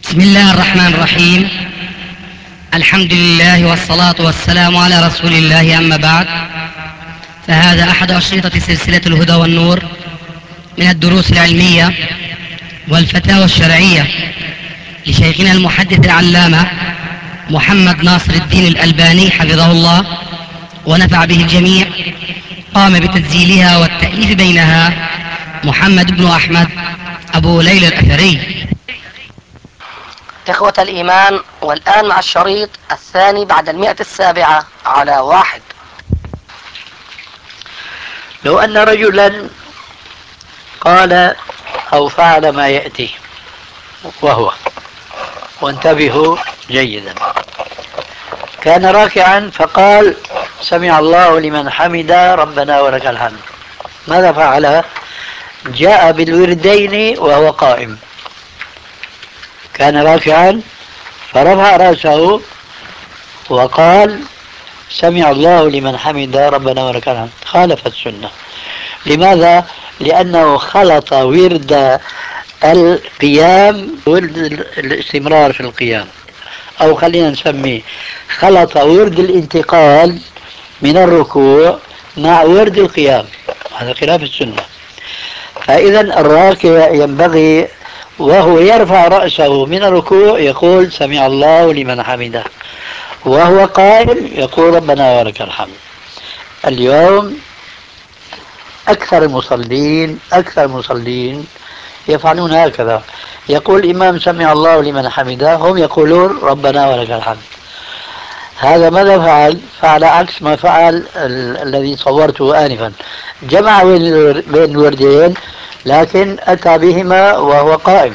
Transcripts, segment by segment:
بسم الله الرحمن الرحيم. الحمد لله والصلاة والسلام على رسول الله، أما بعد، فهذا أحد أشرطة سلسلة الهدى والنور من الدروس العلمية والفتاوى الشرعية لشيخنا المحدث العلامة محمد ناصر الدين الألباني حفظه الله ونفع به الجميع. قام بتسجيلها والتأليف بينها محمد بن أحمد أبو ليلى الأثري. إخوة الإيمان، والآن مع الشريط الثاني بعد 107 على 1. لو أن رجلا قال أو فعل ما يأتي وهو، وانتبهوا جيدا، كان راكعا فقال سمع الله لمن حمد ربنا ولك الحمد، ماذا فعل؟ جاء بالوردين وهو قائم. كان راكعا فرفع رأسه وقال سمع الله لمن حمد ربنا ولك الحمد، خالف السنة. لماذا؟ لأنه خلط ورد القيام ورد الاستمرار في القيام، أو خلينا نسميه خلط ورد الانتقال من الركوع مع ورد القيام، هذا خلاف السنة. فإذا الراكع ينبغي وهو يرفع رأسه من الركوع يقول سمع الله لمن حمده، وهو قائم يقول ربنا ولك الحمد. اليوم أكثر المصلين يفعلون هكذا، يقول الإمام سمع الله لمن حمده، هم يقولون ربنا ولك الحمد. هذا ماذا فعل؟ فعل عكس ما فعل الذي صورته آنفا، جمع بين الوردين لكن أتى بهما وهو قائم.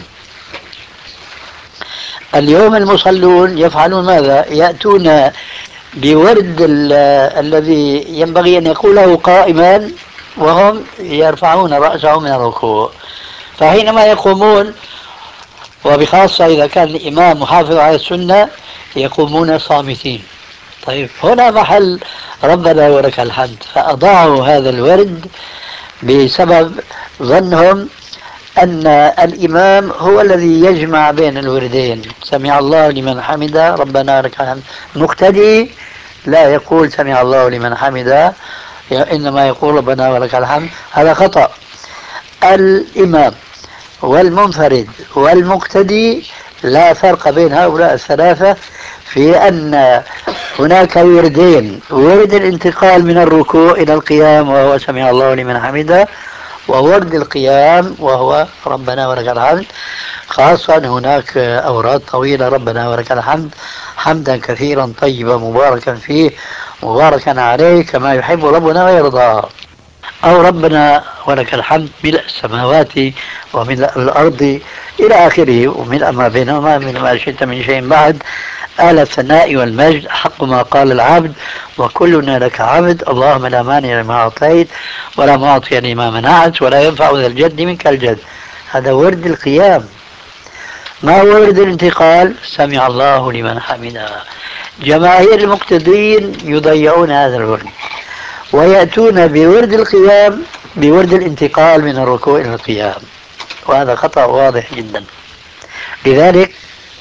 اليوم المصلون يفعلون ماذا؟ يأتون بورد الذي ينبغي أن يقوله قائما وهم يرفعون رأسهم من الركوع، فحينما يقومون، وبخاصة إذا كان الإمام محافظ على السنة، يقومون صامتين. طيب هنا محل ربنا ولك الحمد، فأضاعوا هذا الورد بسبب ظنهم أن الإمام هو الذي يجمع بين الوردين، سمع الله لمن حمد ربنا ولك الحمد. مقتدي لا يقول سمع الله لمن حمد، إنما يقول ربنا ولك الحمد. هذا خطأ. الإمام والمنفرد والمقتدي لا فرق بين هؤلاء الثلاثة في أن هناك وردين: ورد الانتقال من الركوع إلى القيام وهو سمع الله لمن حمده، وورد القيام وهو ربنا ولك الحمد. خاصة هناك أوراد طويلة: ربنا ولك الحمد حمدا كثيرا طيبا مباركا فيه مباركا عليه كما يحب ربنا ويرضى، أو ربنا ولك الحمد ملء السماوات وملء الأرض إلى آخره، وملء ما بينهما من ما شئت من شيء بعد، آل الثناء والمجد حق ما قال العبد وكلنا لك عبد، اللهم لا مانع لما أعطيت ولا معطي لما منعت ولا ينفع ذا الجد منك الجد. هذا ورد القيام. ما هو ورد الانتقال؟ سمع الله لمن حمده. جماهير المقتدين يضيعون هذا الورد ويأتون بورد القيام بورد الانتقال من الركوع إلى القيام، وهذا خطأ واضح جدا. لذلك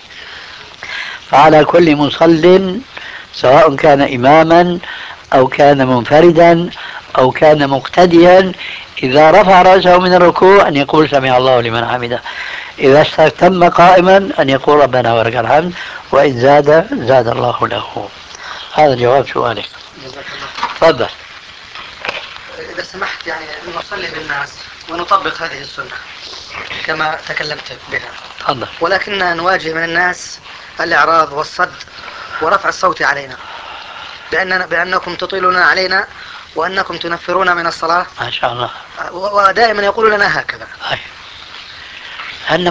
فعلى كل مصل سواء كان إماما أو كان منفردا أو كان مقتديا إذا رفع رأسه من الركوع أن يقول سمع الله لمن حمده، إذا استتم قائما أن يقول ربنا ولك الحمد، وإن زاد زاد الله له. هذا جواب سؤالك. تفضل. إذا سمحت، يعني نصلي بالناس ونطبق هذه السنة كما تكلمت بها، تفضل. ولكننا نواجه من الناس الإعراض والصد ورفع الصوت علينا بأنكم تطيلون علينا وأنكم تنفرون من الصلاة ما شاء الله. ودائما يقولون لنا هكذا. هل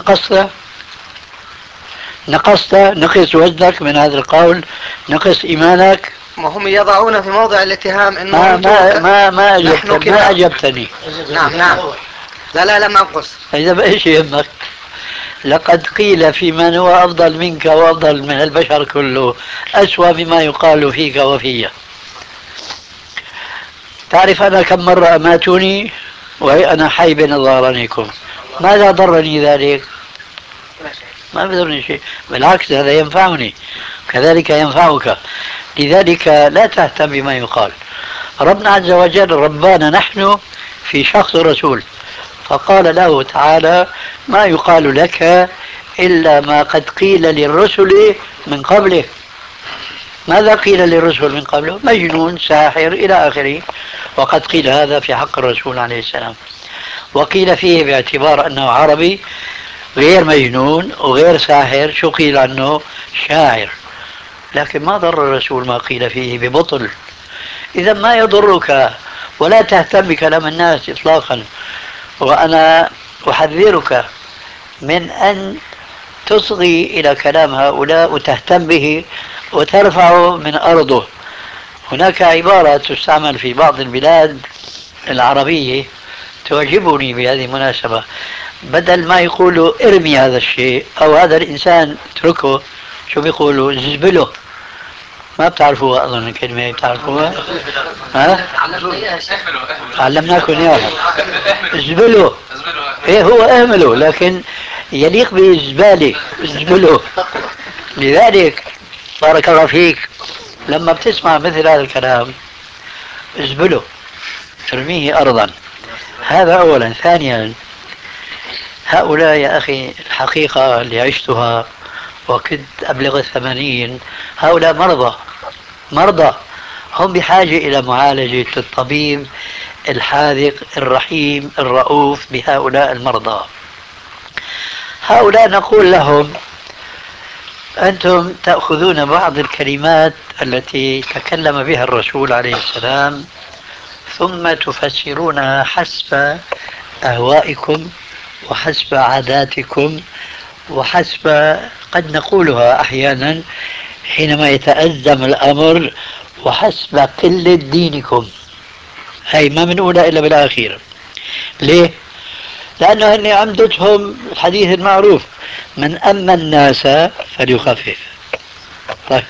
نقصت نقص وزنك من هذا القول، نقص إيمانك. وهم يضعون في موضع الاتهام انه ما أجبتني. نعم. لا ما أنقص. إذا بإيش يهمك؟ لقد قيل في من هو أفضل منك وأفضل من البشر كله أسوأ مما يقال فيك وفي. تعرف أنا كم مرة أماتوني وأنا حي بين ظهرانيكم، ماذا ضرني ذلك؟ ما بيضرني شيء، بالعكس هذا ينفعني، كذلك ينفعك. لذلك لا تهتم بما يقال. ربنا عز وجل ربانا نحن في شخص الرسول، فقال له تعالى: ما يقال لك إلا ما قد قيل للرسل من قبله. ماذا قيل للرسل من قبله؟ مجنون، ساحر، إلى آخره. وقد قيل هذا في حق الرسول عليه السلام، وقيل فيه باعتبار أنه عربي غير مجنون وغير ساحر، شو قيل عنه؟ شاعر. لكن ما ضر الرسول ما قيل فيه ببطل. إذا ما يضرك ولا تهتم بكلام الناس إطلاقا. وأنا أحذرك من أن تصغي إلى كلام هؤلاء وتهتم به وترفعه من أرضه. هناك عبارة تستعمل في بعض البلاد العربية تعجبني بهذه المناسبة. بدل ما يقولوا ارمي هذا الشيء أو هذا الإنسان اتركه، شو بيقولوا؟ زبله. ما بتعرفوها أظن الكلمة، بتعرفوها؟ ها؟ علمناكم إياها. زبله. إيه هو اهمله، لكن يليق بالزبالة زبله. لذلك بارك الله فيك، لما بتسمع مثل هذا الكلام ازبله، ارميه أرضا. هذا أولا. ثانيا، هؤلاء يا أخي الحقيقة اللي عشتها وكنت أبلغ 80، هؤلاء مرضى، مرضى. هم بحاجة إلى معالجة الطبيب الحاذق الرحيم الرؤوف بهؤلاء المرضى. هؤلاء نقول لهم: أنتم تأخذون بعض الكلمات التي تكلم بها الرسول عليه السلام ثم تفسرونها حسب أهوائكم وحسب عاداتكم وحسب، قد نقولها أحيانا حينما يتأزم الأمر، وحسب قلة دينكم. هي ما بنقولها إلا بالأخير. ليه؟ لأنه هن عمدتهم الحديث المعروف: من أما الناس فليخفف. طيب،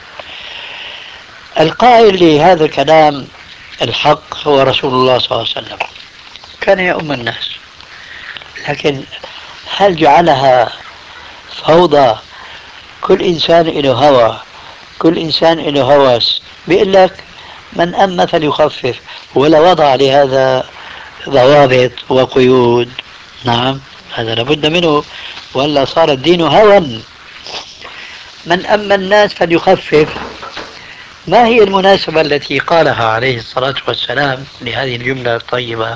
القائل لهذا الكلام الحق هو رسول الله صلى الله عليه وسلم، كان يؤم الناس. لكن هل جعلها فوضى؟ كل إنسان له هوى، كل إنسان له هوس. بيقول لك من أما فليخفف، ولا وضع لهذا ضوابط وقيود. نعم، هذا لابد منه، ولا صار الدين هوى. من أما الناس فليخفف. ما هي المناسبة التي قالها عليه الصلاة والسلام لهذه الجملة الطيبة؟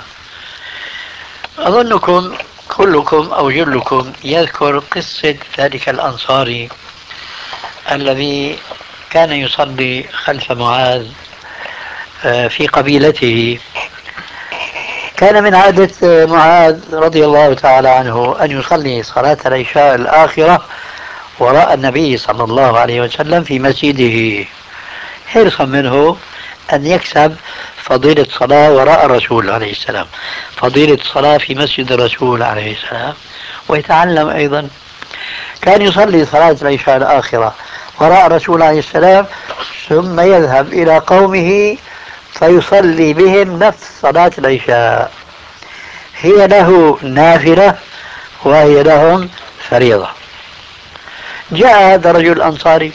أظنكم كلكم أو جلكم يذكر قصة ذلك الأنصاري الذي كان يصلي خلف معاذ في قبيلته. كان من عادة معاذ رضي الله تعالى عنه أن يصلي صلاة العشاء الآخرة وراء النبي صلى الله عليه وسلم في مسجده، حرصا منه أن يكسب فضيلة صلاة وراء الرسول عليه السلام، فضيلة صلاة في مسجد الرسول عليه السلام، ويتعلم أيضا. كان يصلي صلاة العشاء الآخرة وراء الرسول عليه السلام، ثم يذهب إلى قومه فيصلي بهم نفس صلاة العشاء، هي له نافلة وهي لهم فريضة. جاء هذا الرجل الأنصاري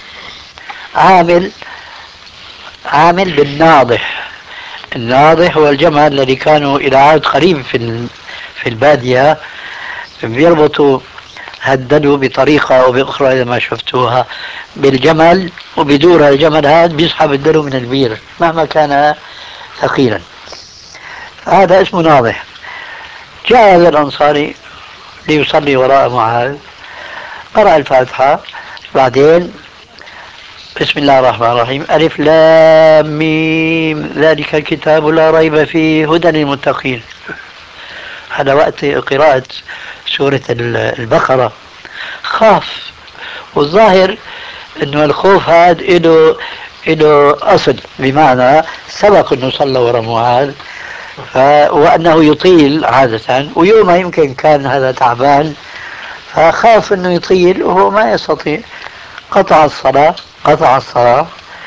عامل بالناضح. الناضح هو الجمل الذي كانوا إلى عهد قريب في البادية بيربطوا، هددوا بطريقة أو بأخرى إذا ما شفتوها بالجمل، وبدور الجمل هذا بيسحب الدلو من البير مهما كان ثقيلا. هذا اسمه ناضح. جاء هذا الأنصاري ليصلي وراء معاذ، قرأ الفاتحة، بعدين بسم الله الرحمن الرحيم: ألف لام ميم ذلك الكتاب لا ريب فيه هدى للمتقين. هذا وقت قراءة سورة البقرة. خاف، والظاهر انه الخوف هذا له اصل، بمعنى سبق انه صلى وراء معاذ وانه يطيل عادة، ويومها يمكن كان هذا تعبان فخاف انه يطيل وهو ما يستطيع. قطع الصلاة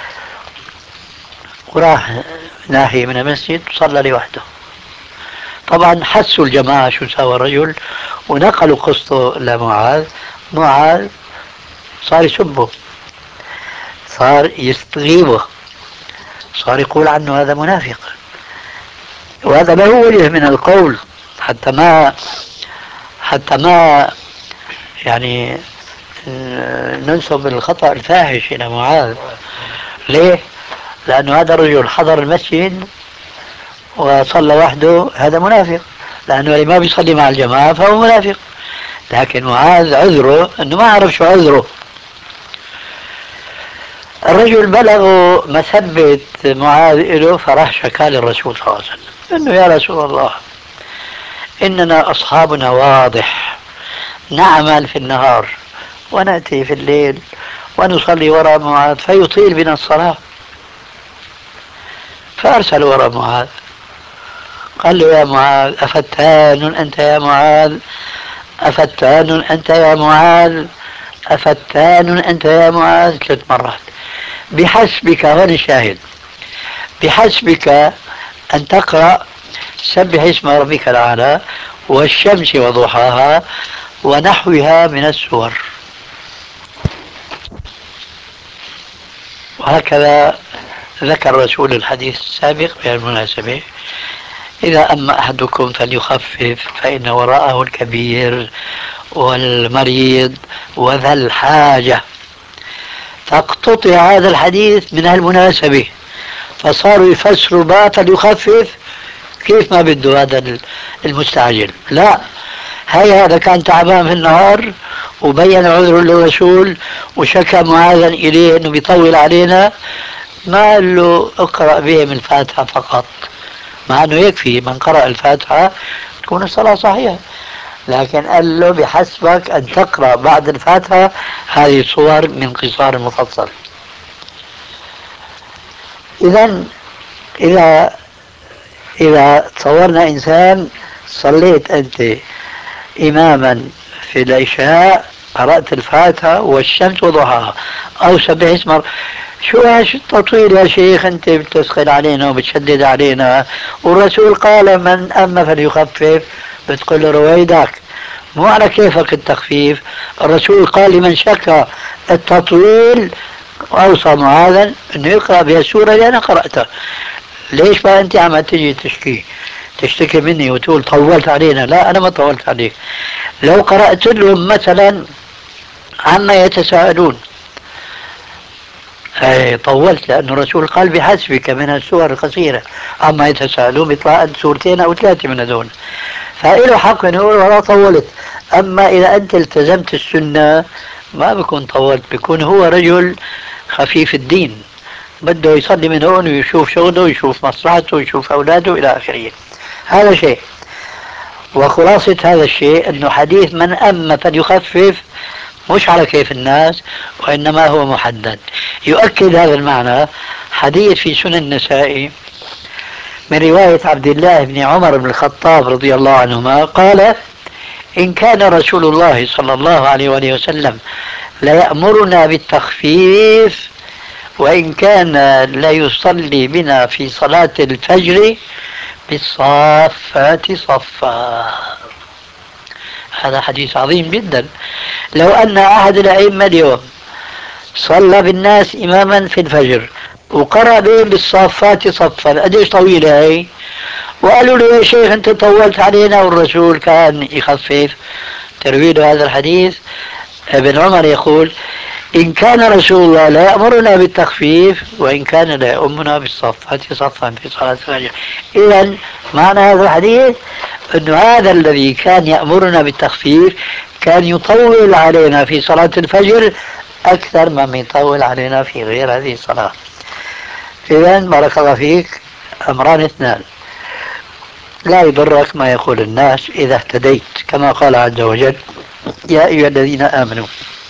وراح ناحية من المسجد صلى لوحده. طبعا حسوا الجماعة شو سوى الرجل ونقلوا قصته لمعاذ. معاذ صار يسبه، صار يستغيبه، صار يقول عنه هذا منافق. وهذا له وجه من القول، حتى ما حتى ما يعني ننسب الخطأ الفاحش إلى معاذ. ليه؟ لأنه هذا الرجل حضر المسجد وصلى وحده، هذا منافق، لأنه اللي ما بيصلي مع الجماعة فهو منافق. لكن معاذ عذره أنه ما عرف شو عذره. الرجل بلغوا مسبة معاذ له، فراح شكا للرسول صلى الله عليه وسلم أنه يا رسول الله إننا أصحابنا واضح، نعمل في النهار ونأتي في الليل ونصلي وراء معاذ فيطيل بنا الصلاة. فأرسل وراء معاذ، قال له يا معاذ أفتان أنت يا معاذ، أفتان أنت يا معاذ، أفتان أنت يا معاذ 3 مرات. بحسبك، هون الشاهد، بحسبك أن تقرأ سبح اسم ربك الأعلى والشمس وضحاها ونحوها من السور. وهكذا ذكر رسول الحديث السابق بالمناسبة: إذا أما أحدكم فليخفف فإن وراءه الكبير والمريض وذا الحاجة. فاقتطع هذا الحديث من المناسبة، فصاروا يفسروا بقى فليخفف كيف ما بده هذا المستعجل. لا، هذا كان تعبان في النهار وبين عذره للرسول وشكى معاذا إليه أنه بيطول علينا، ما قال له اقرأ بهم الفاتحة فقط، مع أنه يكفي من قرأ الفاتحة تكون الصلاة صحيحة، لكن قال له بحسبك أن تقرأ بعد الفاتحة هذه الصور من قصار المفصل. إذا إذا إذا تصورنا إنسان صليت أنت إماما في العشاء، قرأت الفاتحة والشمس وضحاها أو سبح اسم، شو هاش التطويل يا شيخ؟ أنت بتثقل علينا وبتشدد علينا، والرسول قال من أما فليخفف، بتقول له رويدك، مو على كيفك التخفيف. الرسول قال لمن شك التطويل أوصى معاذا أنه يقرأ بها السورة اللي أنا قرأتها. ليش بقى أنت عم تجي تشتكي مني وتقول طولت علينا؟ لا، أنا ما طولت عليك. لو قرأت لهم مثلا عما يتساءلون طولت، لأن الرسول قال بحسبك من السور القصيرة، عما يتساءلون بيطلع 2 أو 3 من هذول، فإله حق أن يقول ولا طولت. أما إذا أنت التزمت السنة ما بكون طولت، بيكون هو رجل خفيف الدين، بده يصلي من هون ويشوف شغله ويشوف مصلحته ويشوف أولاده إلى آخره. هذا شيء. وخلاصة هذا الشيء أنه حديث من أما فليخفف مش على كيف الناس، وإنما هو محدد. يؤكد هذا المعنى حديث في سنن النسائي من رواية عبد الله بن عمر بن الخطاب رضي الله عنهما قال: إن كان رسول الله صلى الله عليه وآله وسلم لا يأمرنا بالتخفيف، وإن كان لا يصلي بنا في صلاة الفجر بالصافات صفا. هذا حديث عظيم جدا. لو أن أحد الأئمة اليوم صلى بالناس إماما في الفجر وقرأ بهم بالصافات صفا، قديش طويلة هي؟ وقالوا له يا شيخ أنت طولت علينا والرسول كان يخفف. ترويد هذا الحديث ابن عمر يقول: إن كان رسول الله لا يأمرنا بالتخفيف وإن كان لا يأمنا بالصفات صفا في صلاة الفجر. إذا معنى هذا الحديث أن هذا الذي كان يأمرنا بالتخفيف كان يطول علينا في صلاة الفجر أكثر مما يطول علينا في غير هذه الصلاة. إذا بارك الله فيك، أمران 2: لا يضرك ما يقول الناس إذا اهتديت، كما قال عز وجل: يا أيها الذين آمنوا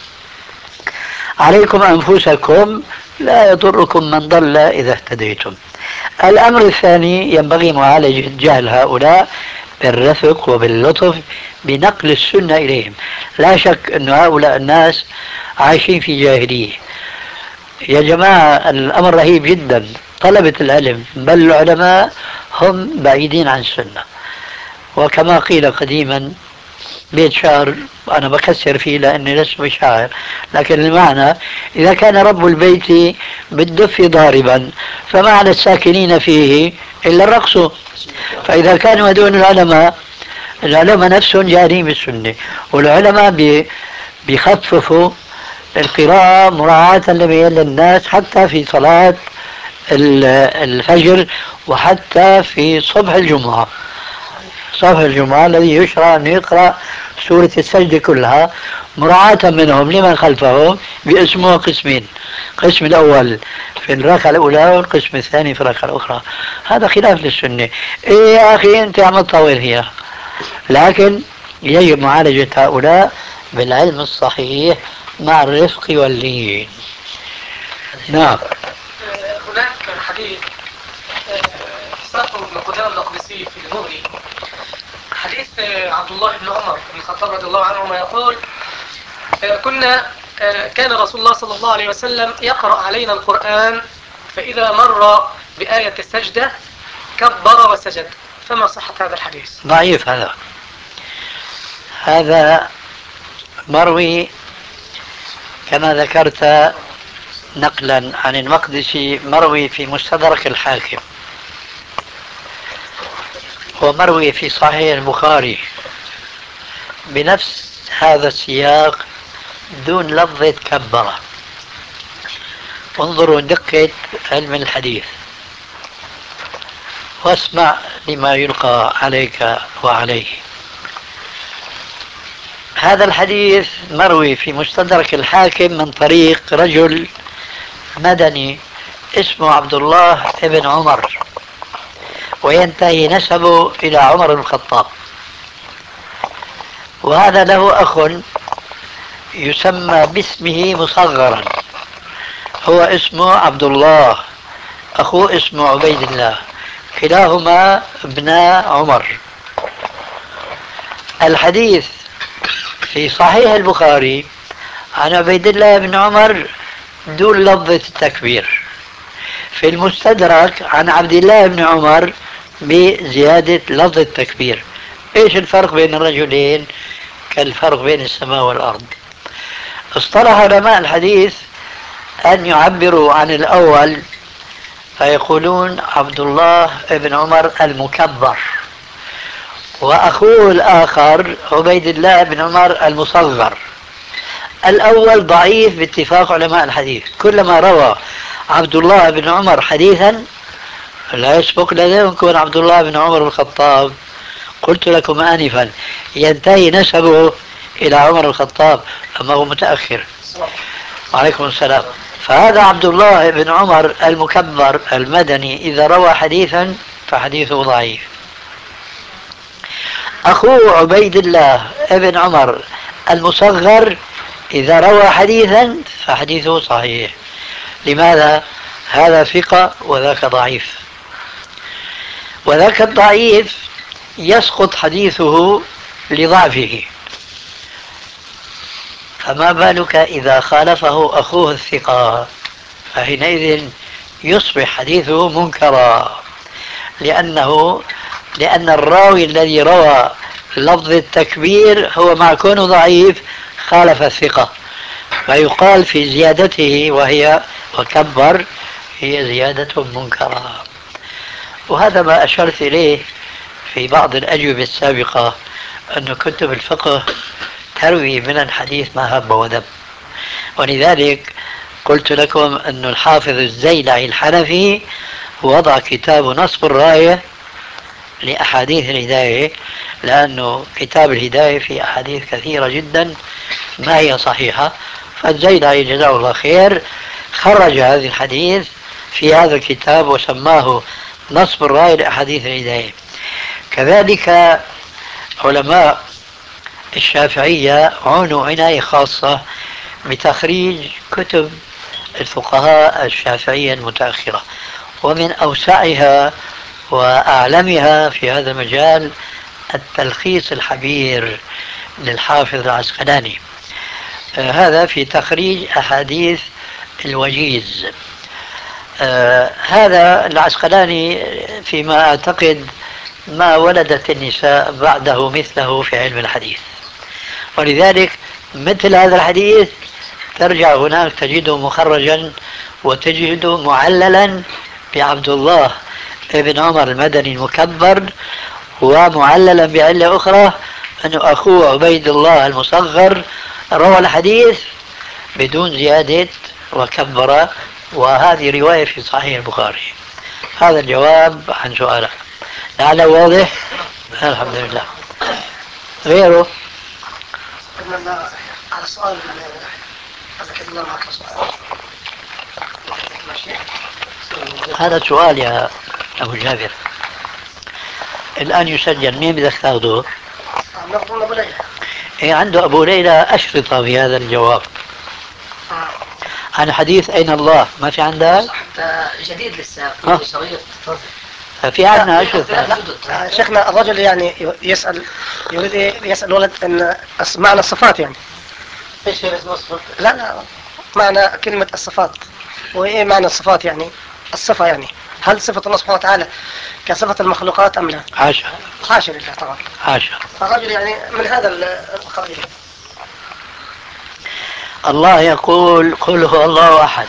عليكم أنفسكم لا يضركم من ضل إذا اهتديتم. الأمر الثاني: ينبغي معالجة جهل هؤلاء بالرفق وباللطف بنقل السنة إليهم. لا شك أن هؤلاء الناس عايشين في جاهلية يا جماعة. الأمر رهيب جدا. طلبة العلم بل العلماء هم بعيدين عن السنة. وكما قيل قديما: بيت شعر أنا بكسر فيه لأني لست بشاعر، لكن المعنى إذا كان رب البيت بالدف ضاربا فما على الساكنين فيه إلا الرقص. فإذا كانوا هذول العلماء، العلماء نفسهم جارين بالسنة، والعلماء بيخففوا القراءة مراعاة للناس حتى في صلاة الفجر، وحتى في صبح الجمعة. صبح الجمعة الذي يشرع أن يقرأ سورة السجدة كلها مراعاة منهم لمن خلفهم، باسمه قسمين: القسم الأول في الركعة الأولى والقسم الثاني في الركعة الأخرى. هذا خلاف للسنة. إيه يا أخي أنت عم تطول فيها، لكن يجب معالجة هؤلاء بالعلم الصحيح مع الرفق واللين. نعم. هناك حديث ساقه ابن قدامة المقدسي في المغني، حديث عبد الله بن عمر بن الخطاب رضي الله عنهما يقول: كان رسول الله صلى الله عليه وسلم يقرأ علينا القرآن، فإذا مر بآية السجدة كبر وسجد. فما صحة هذا الحديث؟ ضعيف هذا مروي كما ذكرت نقلا عن المقدسي، مروي في مستدرك الحاكم، ومروي في صحيح البخاري بنفس هذا السياق دون لفظة كبرة. انظروا دقة علم الحديث واسمع لما يلقى عليك وعليه. هذا الحديث مروي في مستدرك الحاكم من طريق رجل مدني اسمه عبد الله بن عمر، وينتهي نسبه إلى عمر بن الخطاب. وهذا له أخ يسمى باسمه مصغرا، هو اسمه عبد الله، أخوه اسمه عبيد الله، كلاهما ابناء عمر. الحديث في صحيح البخاري عن عبيد الله بن عمر دون لفظة التكبير، في المستدرك عن عبد الله بن عمر بزيادة لفظ التكبير. ايش الفرق بين الرجلين؟ كالفرق بين السماء والأرض. اصطلح علماء الحديث أن يعبروا عن الأول فيقولون عبد الله بن عمر المكبر، وأخوه الآخر عبيد الله بن عمر المصغر. الأول ضعيف باتفاق علماء الحديث، كلما روى عبد الله بن عمر حديثا لا يسبق لازم يكون عبد الله بن عمر الخطاب. قلت لكم آنفا ينتهي نسبه إلى عمر الخطاب، أما هو متأخر. وعليكم السلام. فهذا عبد الله بن عمر المكبر المدني إذا روى حديثا فحديثه ضعيف. أخوه عبيد الله بن عمر المصغر إذا روى حديثا فحديثه صحيح. لماذا؟ هذا ثقة وذاك ضعيف، وذاك الضعيف يسقط حديثه لضعفه، فما بالك إذا خالفه أخوه الثقة؟ فحينئذ يصبح حديثه منكرا، لأن الراوي الذي روى لفظ التكبير هو مع كونه ضعيف خالف الثقة، فيقال في زيادته وهي وكبر هي زيادة منكرة. وهذا ما أشرت إليه في بعض الأجوبة السابقة، أن كتب الفقه تروي من الحديث ما هب ودب. ولذلك قلت لكم أن الحافظ الزيلعي الحنفي وضع كتاب نصب الراية لأحاديث الهداية، لأنه كتاب الهداية في أحاديث كثيرة جدا ما هي صحيحة، فالزيلعي جزاه الله خير خرج هذا الحديث في هذا الكتاب وسماه نصب الراية لأحاديث الهداية. كذلك علماء الشافعية عنوا عناية خاصة بتخريج كتب الفقهاء الشافعية المتأخرة، ومن أوسعها وأعلمها في هذا المجال التلخيص الحبير للحافظ العسقلاني، هذا في تخريج أحاديث الوجيز. هذا العسقلاني فيما أعتقد ما ولدت النساء بعده مثله في علم الحديث، ولذلك مثل هذا الحديث ترجع هناك تجده مخرجا وتجده معللا بعبد الله ابن عمر المدني المكبر، ومعللا بعلة أخرى أنه أخوه عبيد الله المصغر روى الحديث بدون زيادة وكبر، وهذه رواية في صحيح البخاري. هذا الجواب عن سؤالك، لعله واضح. الحمد لله. غيره على سؤال أذكر معك سؤال. هذا سؤال يا أبو جابر الآن يسجل، مين بدك تاخذه؟ ناخذ أبو ليلى. إيه عنده أبو ليلى أشرطة في هذا الجواب عن حديث أين الله، ما في عندك؟ حتى جديد لسه شريط. في عندنا أشرطة. شيخنا الرجل يعني يريد يسأل ولد أن معنى الصفات يعني. ايش هي الصفات؟ لا معنى كلمة الصفات، وإيه معنى الصفات يعني؟ الصفة يعني هل صفة الله سبحانه وتعالى كصفة المخلوقات أم لا؟ حاشا. حاشا لله طبعا. حاشا. الرجل يعني من هذا القبيل. الله يقول قل هو الله أحد،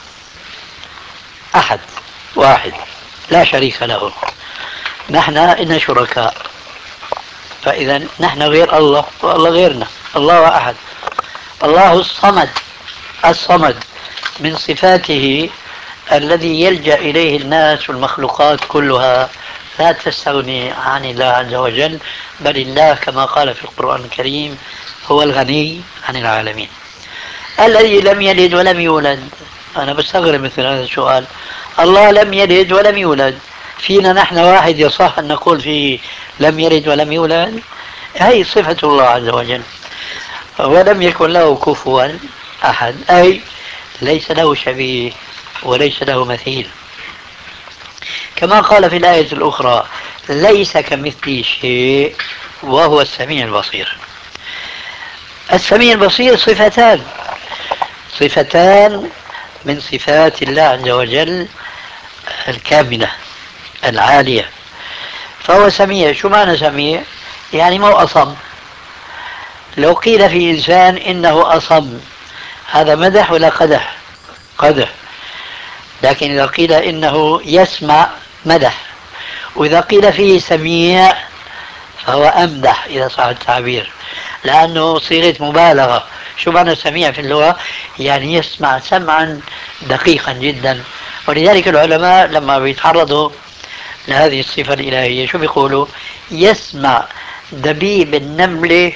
أحد واحد لا شريك له. نحن إن شركاء، فإذا نحن غير الله والله غيرنا. الله أحد. الله الصمد. الصمد من صفاته الذي يلجأ إليه الناس والمخلوقات كلها، لا تستغني عن الله عز وجل، بل الله كما قال في القرآن الكريم هو الغني عن العالمين. الذي لم يلد ولم يولد. أنا بستغرب مثل هذا السؤال. الله لم يلد ولم يولد، فينا نحن واحد يصح أن نقول فيه لم يلد ولم يولد؟ هي صفة الله عز وجل. ولم يكن له كفوا أحد، أي ليس له شبيه وليس له مثيل. كما قال في الآية الأخرى ليس كمثله شيء وهو السميع البصير. السميع البصير صفتان، صفتان من صفات الله عز وجل الكاملة العالية. فهو سميع. شو معنى سميع؟ يعني مو أصم. لو قيل في إنسان إنه أصم هذا مدح ولا قدح؟ قدح. لكن إذا قيل إنه يسمع مدح، وإذا قيل فيه سميع فهو أمدح إذا صح التعبير، لأنه صيغة مبالغة. شو معنى سميع في اللغة؟ يعني يسمع سمعا دقيقا جدا. ولذلك العلماء لما بيتعرضوا لهذه الصفة الإلهية شو بيقولوا؟ يسمع دبيب النملة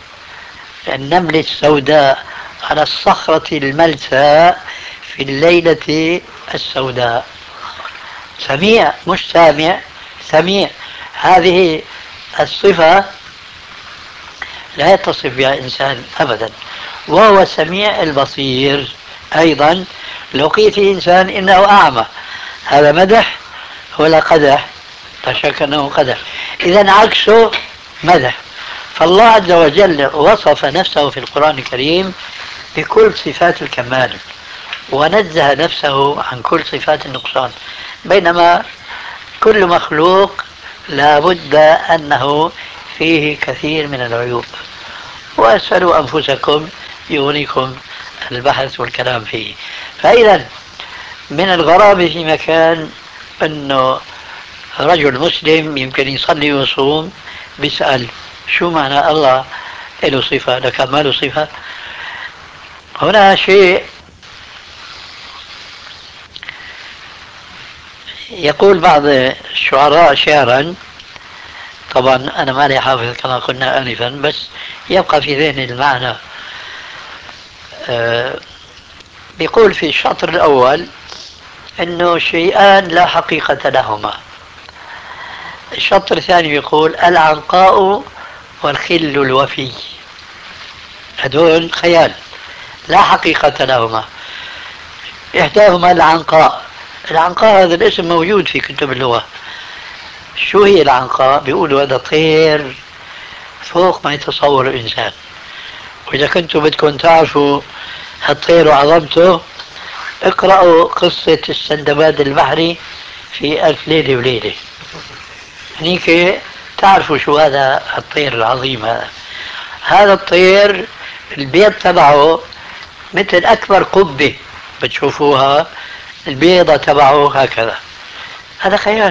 السوداء على الصخرة الملساء في الليلة السوداء. سميع مش سامع، سميع. هذه الصفة لا يتصف بها إنسان أبدا. وهو السميع البصير أيضا. لو قيل في إنسان إنه أعمى هذا مدح ولا قدح؟ لا شك أنه قدح. إذا عكسه مدح. فالله عز وجل وصف نفسه في القرآن الكريم بكل صفات الكمال، ونزه نفسه عن كل صفات النقصان، بينما كل مخلوق لا بد أنه فيه كثير من العيوب. واسألوا أنفسكم يغنيكم البحث والكلام فيه. فإذا من الغرابة في مكان أنه رجل مسلم يمكن يصلي ويصوم بيسأل شو معنى الله له صفة لك ما له صفة؟ هنا شيء. يقول بعض الشعراء شعرا، طبعا أنا ما لي حافظ كما قلنا آنفا، بس يبقى في ذهني المعنى. بيقول في الشطر الأول أنه شيئان لا حقيقة لهما. الشطر الثاني يقول العنقاء والخل الوفي. هذول خيال لا حقيقة لهما. إحداهما العنقاء. العنقاء هذا الاسم موجود في كتب اللغة. شو هي العنقاء؟ بيقولوا هذا طير فوق ما يتصور الإنسان. وإذا كنتم بدكم تعرفوا هالطير وعظمته اقرأوا قصة السندباد البحري في ألف ليلة وليلة، هنيك تعرفوا شو هذا الطير العظيم هذا. هذا الطير البيض تبعه مثل أكبر قبة بتشوفوها، البيضة تبعه هكذا. هذا خيال.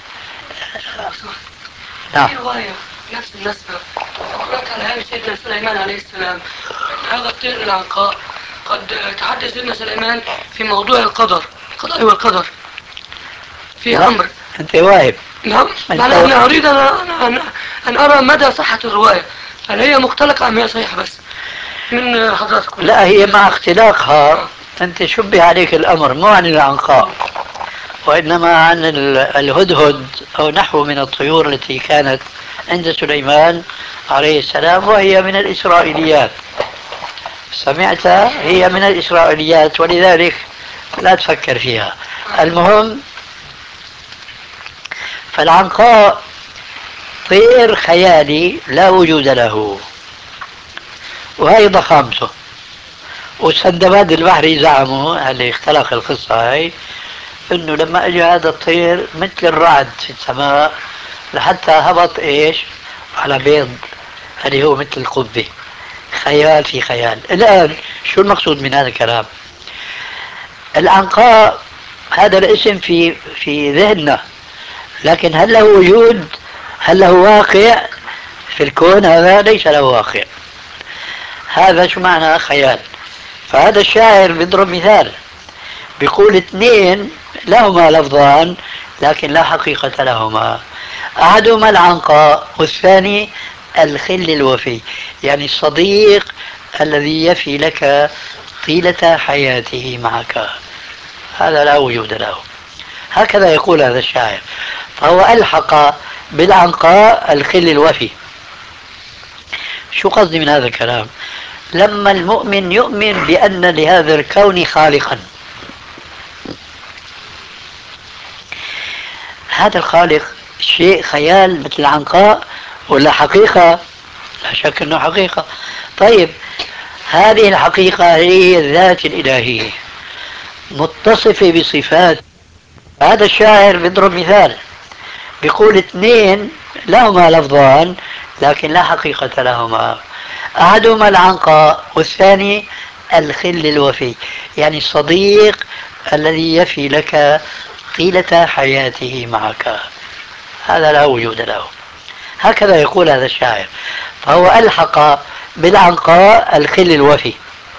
نعم. في رواية نفس النسبة قرأت على هذا سيدنا سليمان عليه السلام أن هذا الطير العنقاء قد تحدث سيدنا سليمان في موضوع القدر، القضاء والقدر في أمر. أنت واهب. نعم، أنا أريد أن أرى مدى صحة الرواية، هل هي مختلقة أم هي صحيحة بس من حضراتكم؟ لا، هي مع اختلاقها أنت شبه عليك الأمر مو عن العنقاء، وإنما عن الهدهد أو نحو من الطيور التي كانت عند سليمان عليه السلام، وهي من الإسرائيليات. سمعتها؟ هي من الإسرائيليات، ولذلك لا تفكر فيها. المهم، فالعنقاء طير خيالي لا وجود له، وهي ضخامته. والسندباد البحري زعموا اللي اختلق القصة هاي انه لما اجى هذا الطير مثل الرعد في السماء لحتى هبط ايش على بيض اللي هو مثل القبة. خيال في خيال. الان شو المقصود من هذا الكلام؟ العنقاء هذا الاسم في ذهننا، لكن هل له وجود؟ هل له واقع في الكون؟ هذا ليس له واقع. هذا شو معنى خيال؟ فهذا الشاعر بيضرب مثال، بيقول اثنين لهما لفظان لكن لا حقيقة لهما، أحدهما العنقاء والثاني الخل الوفي، يعني الصديق الذي يفي لك طيلة حياته معك، هذا لا وجود له. هكذا يقول هذا الشاعر، فهو ألحق بالعنقاء الخل الوفي. شو قصدي من هذا الكلام؟ لما المؤمن يؤمن بأن لهذا الكون خالقا، هذا الخالق شيء خيال مثل العنقاء ولا حقيقة؟ لا شك أنه حقيقة. طيب، هذه الحقيقة هي الذات الإلهية متصفة بصفات. هذا الشاعر بيضرب مثال، بيقول اثنين لهما لفظان لكن لا حقيقة لهما، أحدهما العنقاء والثاني الخل الوفي، يعني الصديق الذي يفي لك طيلة حياته معك، هذا لا وجود له. هكذا يقول هذا الشاعر، فهو ألحق بالعنقاء الخل الوفي.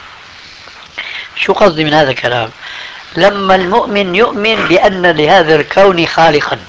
شو قصدي من هذا الكلام؟ لما المؤمن يؤمن بأن لهذا الكون خالقا،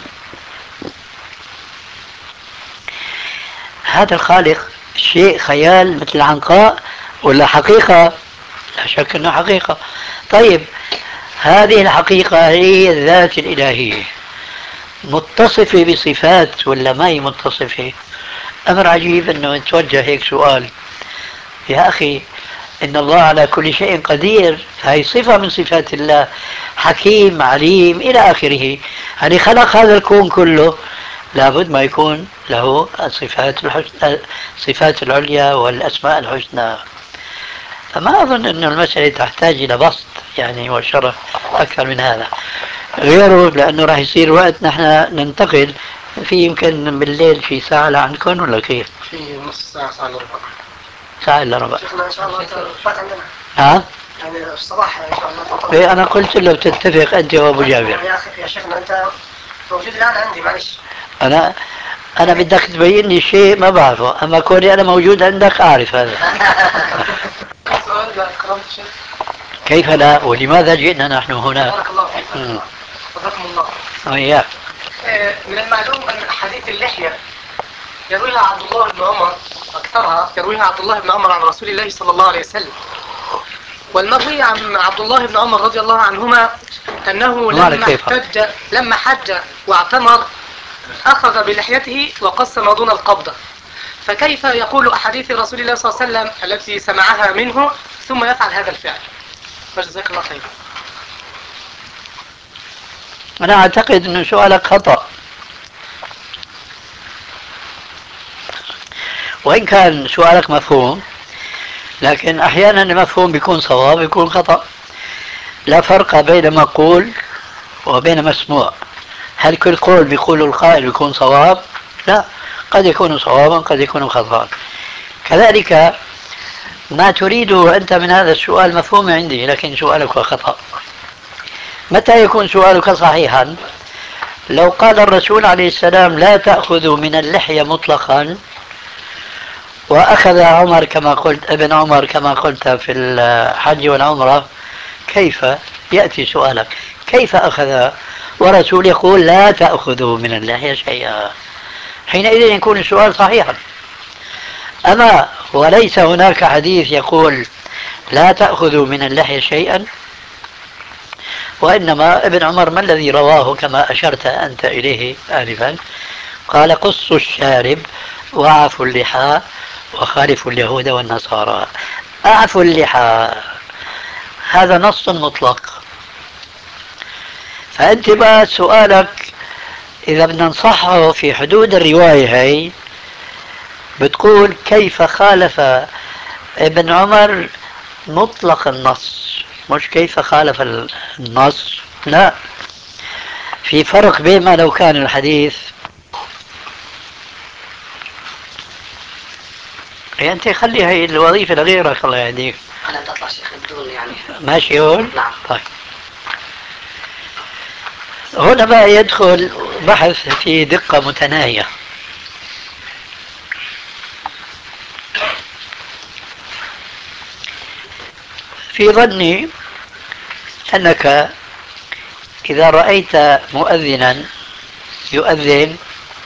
هذا الخالق شيء خيال مثل العنقاء ولا حقيقة؟ لا شك أنه حقيقة. طيب، هذه الحقيقة هي الذات الإلهية متصفة بصفات ولا ما هي متصفة؟ أمر عجيب أنه يتوجه هيك سؤال. يا أخي، إن الله على كل شيء قدير، هاي صفة من صفات الله، حكيم عليم إلى آخره. يعني خلق هذا الكون كله، لابد ما يكون له الصفات الحسنى، الصفات العليا والأسماء الحسنى. فما أظن أن المسألة تحتاج إلى بسط يعني وشرح أكثر من هذا غيره، لأنه راح يصير وقت نحن ننتقل في يمكن بالليل في ساعة لعندكم ولا كيف؟ في نص ساعة، ساعة إلا ربع. ساعة إلا ربع. شيخنا إن شاء الله فات عندنا. ها؟ يعني الصباح إن شاء الله. إيه، أنا قلت له بتتفق أنت وأبو جابر. يا أخي يا شيخنا أنت موجود الآن عندي، معلش. أنا بدك تبين لي شيء ما بعرفه، أما كوني أنا موجود عندك أعرف هذا. سؤال لا كرمت الشيخ. كيف لا؟ ولماذا جئنا نحن هنا؟ بارك الله فيك. وفقكم الله. وإياك. من المعلوم أن حديث اللحية يرويها عبد الله بن عمر، أكثرها يرويها عبد الله بن عمر عن رسول الله صلى الله عليه وسلم. والمروي عن عبد الله بن عمر رضي الله عنهما أنه لما حج واعتمر أخذ بلحيته وقص ما دون القبضة، فكيف يقول أحاديث رسول الله صلى الله عليه وسلم التي سمعها منه ثم يفعل هذا الفعل؟ فجزاك الله خير. أنا أعتقد أن سؤالك خطأ، وإن كان سؤالك مفهوم، لكن أحيانا المفهوم بيكون صواب بيكون خطأ. لا فرق بين مقول وبين مسموع. هل كل قول بيقول القائل بيكون صواب؟ لا، قد يكون صوابا قد يكون خطأ. كذلك ما تريده أنت من هذا السؤال مفهوم عندي، لكن سؤالك خطأ. متى يكون سؤالك صحيحا؟ لو قال الرسول عليه السلام لا تأخذوا من اللحية مطلقا، وأخذ عمر كما قلت، ابن عمر كما قلت في الحج والعمرة، كيف يأتي سؤالك كيف أخذ ورسول يقول لا تأخذوا من اللحية شيئا؟ حينئذ يكون السؤال صحيحا. أما وليس هناك حديث يقول لا تأخذوا من اللحية شيئا، وإنما ابن عمر ما الذي رواه كما أشرت أنت إليه آنفا؟ قال قصوا الشارب وأعفوا اللحى وخالفوا اليهود والنصارى. أعفوا اللحى هذا نص مطلق. فأنت بقى سؤالك إذا بدنا نصحه في حدود الرواية هي، بتقول كيف خالف ابن عمر مطلق النص، مش كيف خالف النص. لا، في فرق بين ما لو كان الحديث. يعني أنت خلي هي الوظيفة لغيرك الله يهديك. أنا تطلع شيخ بدون يعني. ماشي هون؟ نعم. طيب، هنا بقى يدخل بحث في دقة متناهية. في ظني أنك إذا رأيت مؤذنا يؤذن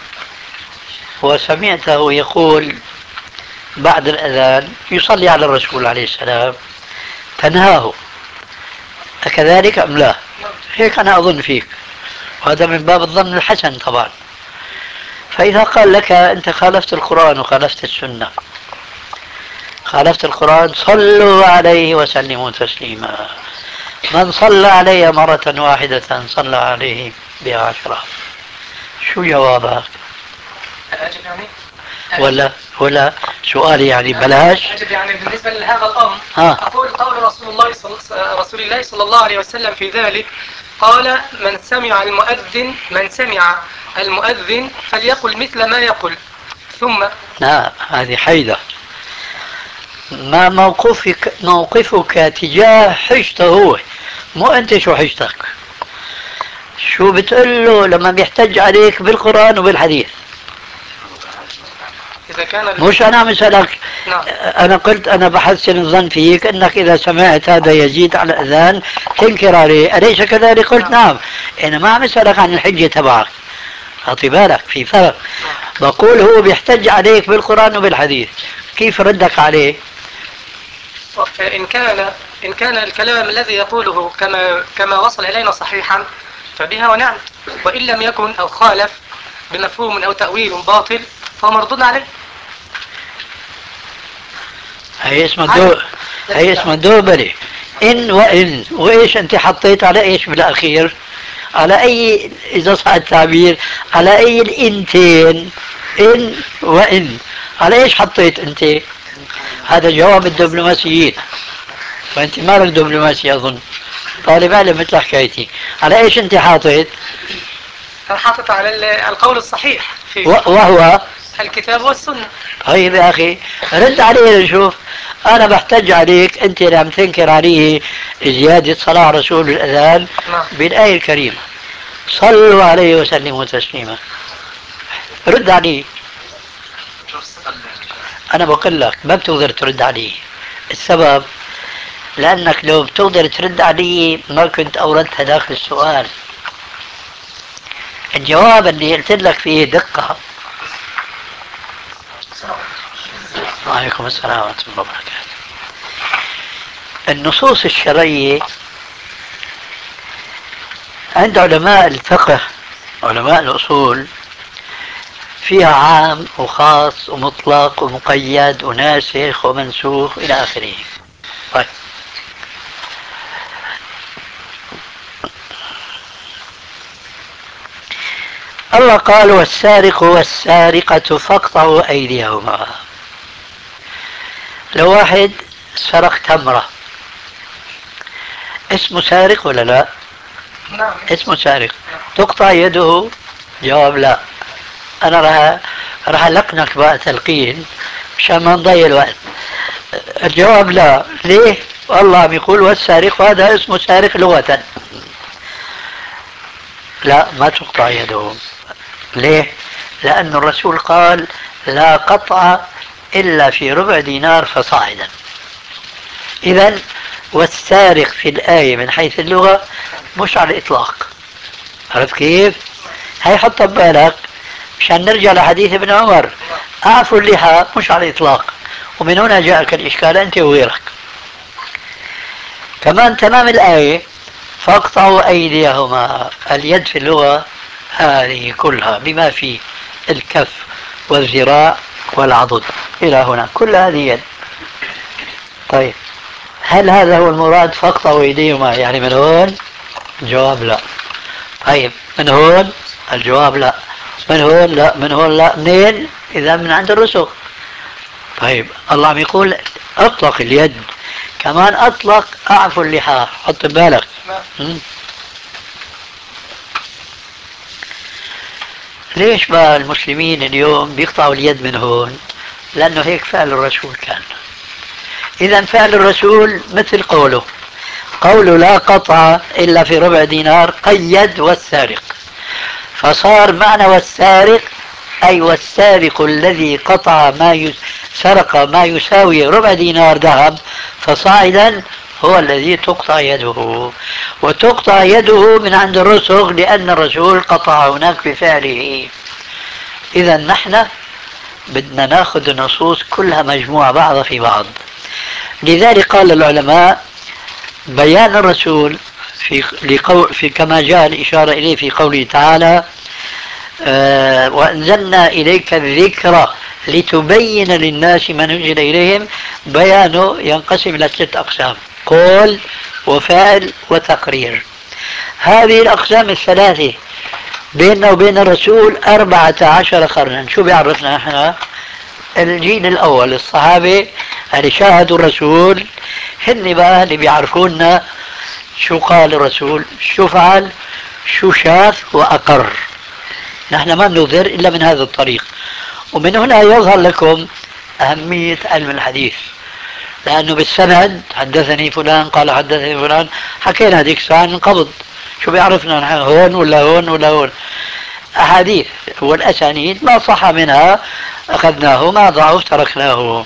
وسمعته يقول بعد الأذان يصلي على الرسول عليه السلام، تنهاه، أكذلك أم لا؟ هيك أنا أظن فيك، وهذا من باب الظن الحسن طبعا. فإذا قال لك أنت خالفت القرآن وخالفت السنة، خالفت القرآن صلوا عليه وسلموا تسليما، من صلى علي مرة واحدة صلى عليه ب10. شو جوابك؟ أجب يعني؟ ولا سؤالي يعني بلاش؟ أجب يعني بالنسبة لهذا الأمر. ها. أقول قول رسول الله صلى الله عليه وسلم في ذلك، قال من سمع المؤذن فليقل مثل ما يقول. ثم لا، هذه حيدة. ما موقفك تجاه حجته هو، مو أنت شو حجتك. شو بتقول له لما بيحتج عليك بالقرآن وبالحديث؟ إذا كان مش أنا عم أسألك. نعم. أنا قلت أنا بحسن الظن فيك أنك إذا سمعت هذا يزيد على الأذان تنكر عليه، أليس كذلك؟ قلت نعم. أنا ما عم أسألك عن الحجة تبعك، أعطي بالك في فرق. بقول هو بيحتج عليك بالقرآن وبالحديث، كيف ردك عليه؟ إن كان الكلام الذي يقوله كما وصل إلينا صحيحا فبها ونعم، وإن لم يكن أو خالف بمفهوم أو تأويل باطل فهو مردود عليه. هي اسمها دوبلة. إن وإن، وإيش أنت حطيت على إيش بالأخير؟ على أي، إذا صح التعبير، على أي الإنتين؟ إن وإن، على إيش حطيت أنت؟ هذا جواب الدبلوماسيين، وأنت مالك دبلوماسي أظن، طالب علم مثل حكايتي. على إيش أنت حاطط؟ أنا حاطط على القول الصحيح في وهو الكتاب والسنة. طيب يا أخي رد عليه نشوف. أنا بحتج عليك أنت اللي عم تنكر عليه زيادة صلاة على رسول الأذان بالآية الكريمة صلوا عليه وسلموا تسليما. رد عليه. أنا بقول لك ما بتقدر ترد عليه. السبب لأنك لو بتقدر ترد عليه ما كنت أوردت داخل السؤال. الجواب اللي قلت لك فيه دقة. وعليكم السلام ورحمة الله وبركاته. النصوص الشرعية عند علماء الفقه، علماء الأصول، فيها عام وخاص ومطلق ومقيد وناسخ ومنسوخ إلى آخره. طيب، الله قال والسارق والسارقة فاقطعوا أيديهما. لو واحد سرق تمرة اسمه سارق ولا لا؟ نعم. اسمه سارق، تقطع يده؟ جواب لا. أنا راح ألقنك بقى تلقين مشان ما نضيع الوقت. الجواب لا. ليه؟ الله عم يقول والسارق، هذا اسمه سارق لغة. لا، ما تقطع يده. ليه؟ لأن الرسول قال لا قطع إلا في ربع دينار فصاعدا. إذا والسارق في الآية من حيث اللغة مش على الإطلاق. عرفت كيف؟ هي حطها ببالك مشان نرجع لحديث ابن عمر، أعفوا اللحى مش على الإطلاق، ومن هنا جاءك الإشكال أنت وغيرك. كمان تمام الآية فاقطعوا أيديهما، اليد في اللغة هذه كلها بما فيه الكف والذراع والعضد إلى هنا، كل هذه يد. طيب هل هذا هو المراد فاقطعوا أيديهما يعني من هون؟ الجواب لا. طيب من هون؟ الجواب لا. من هون؟ لا. من هون لا. منين؟ إذا من عند الرسل. طيب الله عم يقول أطلق اليد، كمان أطلق أعفوا اللحى، حط بالك. ليش بقى المسلمين اليوم بيقطعوا اليد من هون؟ لأنه هيك فعل الرسول كان. إذا فعل الرسول مثل قوله لا قطع إلا في ربع دينار، قيد والسارق، فصار معنى والسارق أي والسارق الذي قطع سرق ما يساوي ربع دينار ذهب فصاعدا هو الذي تقطع يده، وتقطع يده من عند الرسل لأن الرسول قطع هناك بفعله. إذا نحن بدنا ناخذ النصوص كلها مجموعة بعضها في بعض. لذلك قال العلماء بيان الرسول في كما جاء الإشارة إليه في قوله تعالى وأنزلنا إليك الذكر لتبين للناس ما نزل إليهم، بيانه ينقسم إلى 3 أقسام: قول وفعل وتقرير. هذه الأقسام الثلاثة بيننا وبين الرسول 14 قرنا. شو بيعرفنا نحن؟ الجيل الأول الصحابة اللي شاهدوا الرسول هن بقى اللي بيعرفونا شو قال الرسول، شو فعل، شو شاف وأقر. نحن ما نظهر إلا من هذا الطريق. ومن هنا يظهر لكم أهمية علم الحديث، لأنه بالسند حدثني فلان قال حدثني فلان، حكينا هذيك الساعة ننقبض شو بيعرفنا نحن هون ولا هون ولا هون. أحاديث والأسانيد ما صح منها أخذناه، ما ضعف تركناه.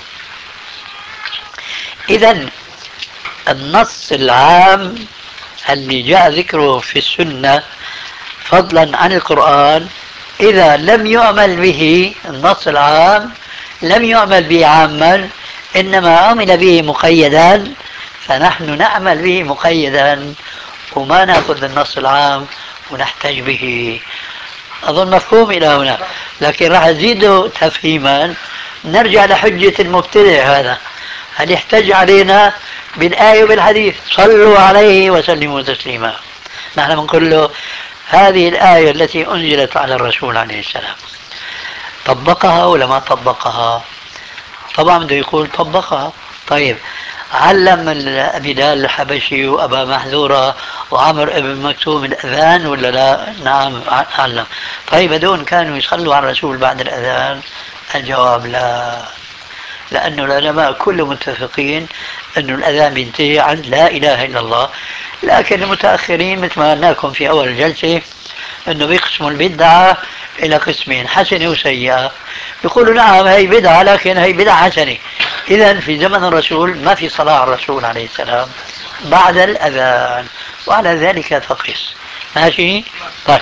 إذا النص العام اللي جاء ذكره في السنة فضلا عن القرآن إذا لم يعمل به، النص العام لم يعمل به عاما إنما عمل به مقيدا، فنحن نعمل به مقيدا وما نأخذ النص العام ونحتج به. أظن مفهوم إلى هنا، لكن راح أزيده تفهيما. نرجع لحجة المبتدع هذا، هل يحتج علينا بالآية وبالحديث صلوا عليه وسلموا تسليما. نحن بنقول له هذه الآية التي أنزلت على الرسول عليه السلام طبقها ولا ما طبقها؟ طبعا بده يقول طبقها. طيب علم بلال الحبشي وأبا محذورة وعمر بن مكتوم الأذان ولا لا؟ نعم علم. طيب هذول كانوا يصلوا على الرسول بعد الأذان؟ الجواب لا، لأن العلماء كلهم متفقين أن الأذان بينتهي عن لا إله إلا الله. لكن المتأخرين مثل ما قلناكم في أول الجلسة أنه بيقسموا البدعة إلى قسمين: حسنة وسيئة. يقولوا نعم هي بدعة لكن هي بدعة حسنة. إذا في زمن الرسول ما في صلاة على الرسول عليه السلام بعد الأذان، وعلى ذلك فقس. ماشي؟ طيب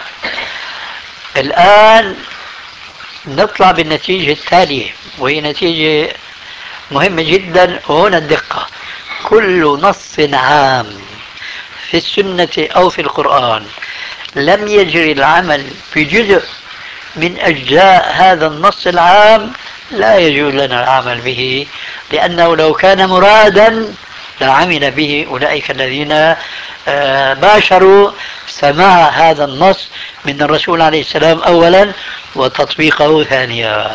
الآن نطلع بالنتيجة التالية، وهي نتيجة مهمة جدا، وهنا الدقة: كل نص عام في السنة أو في القرآن لم يجري العمل في جزء من أجزاء هذا النص العام لا يجوز لنا العمل به، لأنه لو كان مرادا لعمل به أولئك الذين باشروا سماع هذا النص من الرسول عليه السلام أولا وتطبيقه ثانيا.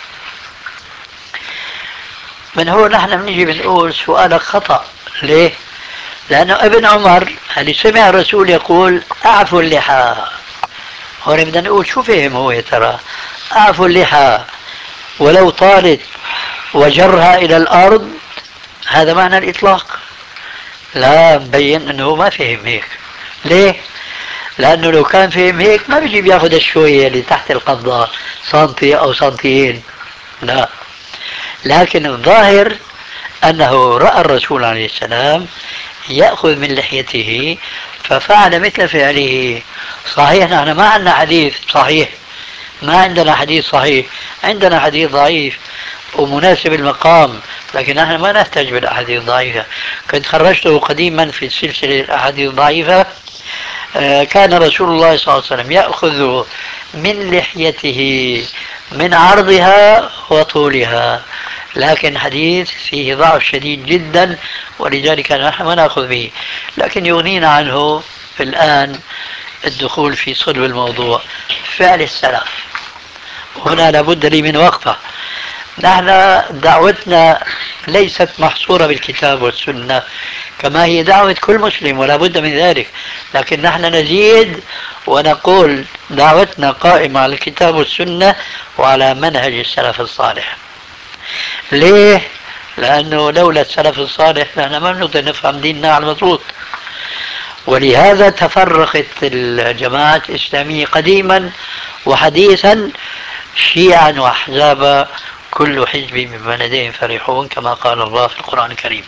من هو نحن بنيجي بنقول سؤالك خطأ. ليه؟ لأنه ابن عمر اللي سمع الرسول يقول أعفوا اللحى، هون بدنا نقول شو فهم هو يا ترى؟ أعفوا اللحى ولو طالت وجرها إلى الأرض، هذا معنى الإطلاق. لا مبين أنه ما فهم هيك. ليه؟ لأنه لو كان فهم هيك ما بيجي بياخذ الشوية اللي تحت القبضة، سنتي أو سنتيين. لا، لكن الظاهر أنه رأى الرسول عليه السلام يأخذ من لحيته ففعل مثل فعله. صحيح نحن ما عندنا حديث صحيح، ما عندنا حديث صحيح، عندنا حديث ضعيف ومناسب المقام، لكن نحن ما نحتاج بالأحاديث الضعيفة. كنت خرجته قديما في سلسلة الأحاديث الضعيفة. كان رسول الله صلى الله عليه وسلم يأخذ من لحيته من عرضها وطولها، لكن حديث فيه ضعف شديد جدا، ولذلك نحن ما نأخذ به. لكن يغنينا عنه الآن الدخول في صلب الموضوع، فعل السلف. هنا لابد لي من وقفة. نحن دعوتنا ليست محصورة بالكتاب والسنة كما هي دعوة كل مسلم، ولا بد من ذلك، لكن نحن نزيد ونقول دعوتنا قائمة على الكتاب والسنة وعلى منهج السلف الصالح. ليه؟ لأنه لولا السلف الصالح نحن ما بنقدر نفهم ديننا على المضبوط. ولهذا تفرقت الجماعات الإسلامية قديما وحديثا شيعا وأحزابا، كل حزب بما لديهم فرحون، كما قال الله في القرآن الكريم.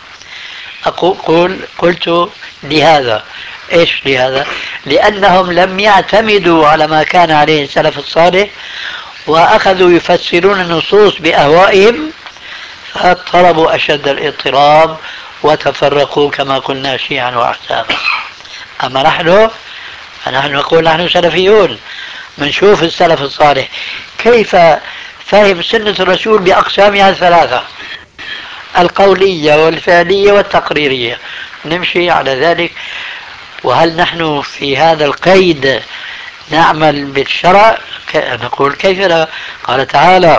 قلت لهذا. ايش لهذا؟ لأنهم لم يعتمدوا على ما كان عليه السلف الصالح، وأخذوا يفسرون النصوص بأهوائهم، فاضطربوا أشد الاضطراب وتفرقوا كما قلنا شيعا وأحزابا. أما فنحن نقول نحن سلفيون، منشوف السلف الصالح كيف فهم سنة الرسول بأقسامها الثلاثة، القولية والفعلية والتقريرية، نمشي على ذلك. وهل نحن في هذا القيد نعمل بالشرع؟ نقول كيف لا؟ قال تعالى: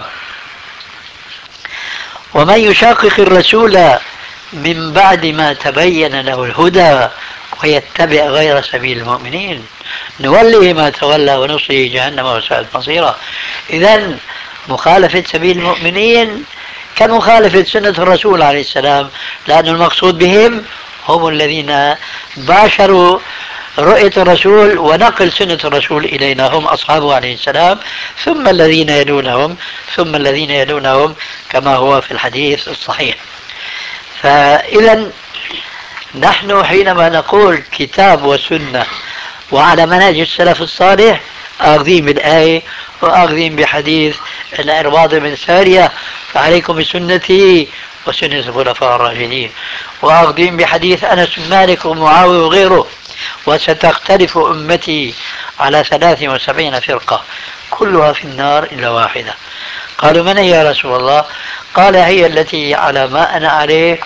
ومن يشاقق الرسول من بعد ما تبين له الهدى ويتبع غير سبيل المؤمنين نوله ما تولى ونصله جهنم وساءت مصيرا. إذن مخالفة سبيل المؤمنين كمخالفة سنة الرسول عليه السلام، لأن المقصود بهم هم الذين باشروا رؤية الرسول ونقل سنة الرسول إلينا، هم أصحابه عليه السلام، ثم الذين يلونهم، ثم الذين يلونهم، كما هو في الحديث الصحيح. فإذا نحن حينما نقول كتاب وسنة وعلى منهج السلف الصالح، آخذين بالآية وآخذين بحديث العرباض بن سارية: فعليكم بسنتي وسنة الخلفاء الراشدين، وآخذين بحديث أنس بن مالك ومعاوية وغيره: وستختلف أمتي على 73 فرقة كلها في النار إلا واحدة. قالوا: من هي يا رسول الله؟ قال: هي التي على ما أنا عليه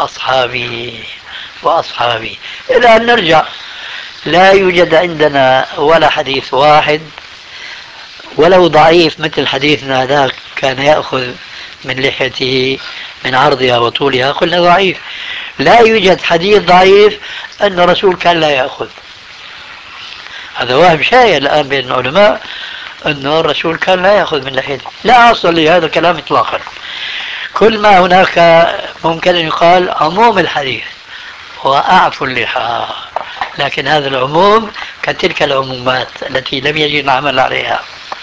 وأصحابي إلى أن نرجع. لا يوجد عندنا ولا حديث واحد ولو ضعيف مثل حديثنا هذاك كان يأخذ من لحيته من عرضها وطولها، قلنا ضعيف. لا يوجد حديث ضعيف أن الرسول كان لا يأخذ. هذا وهم شائع الآن بين العلماء أن الرسول كان لا يأخذ من لحيته. لا أصل لهذا الكلام إطلاقا. كل ما هناك ممكن أن يقال عموم الحديث وأعفوا اللحى، لكن هذا العموم كتلك العمومات التي لم يجد العمل عليها.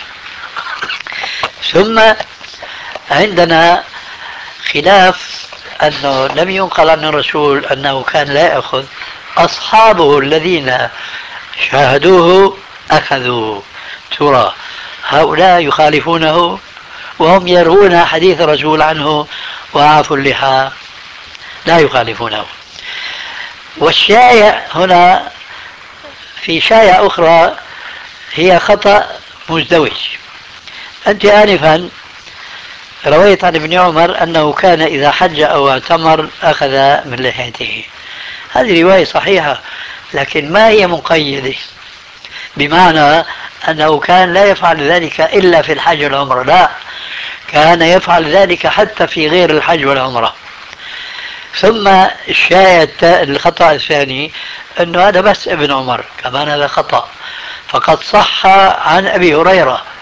ثم عندنا خلاف أنه لم ينقل عن الرسول أنه كان لا يأخذ، أصحابه الذين شاهدوه أخذوا. ترى هؤلاء يخالفونه وهم يروون حديث الرسول عنه وعافوا اللحى لا يخالفونه. والشائع هنا في شائع أخرى هي خطأ مزدوج. أنت آنفا رويت عن ابن عمر أنه كان إذا حج أو اعتمر أخذ من لحيته. هذه رواية صحيحة، لكن ما هي مقيدة بمعنى أنه كان لا يفعل ذلك إلا في الحج والعمرة، لا، كان يفعل ذلك حتى في غير الحج والعمرة. ثم الشاهد الخطأ الثاني أنه هذا بس ابن عمر، كمان هذا خطأ. فقد صح عن أبي هريرة